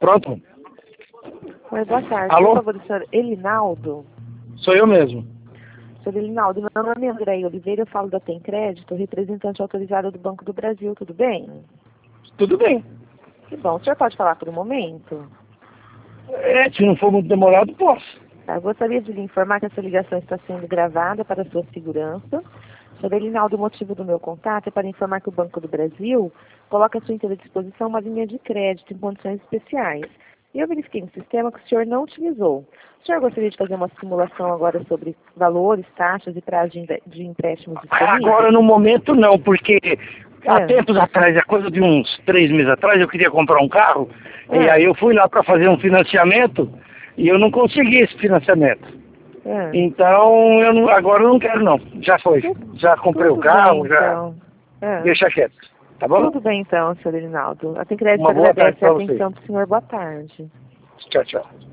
Pronto? Oi, boa tarde. Alô? Por favor, do senhor Elinaldo. Sou eu mesmo. Senhor Elinaldo, meu nome é Andréia Oliveira, eu falo da Tem Crédito, representante autorizada do Banco do Brasil, tudo bem? Tudo bem. Que bom. O senhor pode falar por um momento? Se não for muito demorado, posso. Tá, eu gostaria de lhe informar que essa ligação está sendo gravada para a sua segurança. Senhor Elinaldo, o motivo do meu contato é para informar que o Banco do Brasil coloca à sua inteira disposição uma linha de crédito em condições especiais. E eu verifiquei no sistema que o senhor não utilizou. O senhor gostaria de fazer uma simulação agora sobre valores, taxas e prazo de empréstimos disponíveis? Agora, no momento, não, porque há É. tempos atrás, a coisa de uns 3 meses atrás, eu queria comprar um carro, e aí eu fui lá para fazer um financiamento, e eu não consegui esse financiamento. Então, agora eu não quero, não. Já foi. Já comprei o Tudo carro, bem, já. então. Deixa quieto. Tá bom? Tudo bem, então, senhor Elinaldo. A Tem Crédito Uma boa tarde agradece a para você. atenção do senhor. Boa tarde. Tchau, tchau.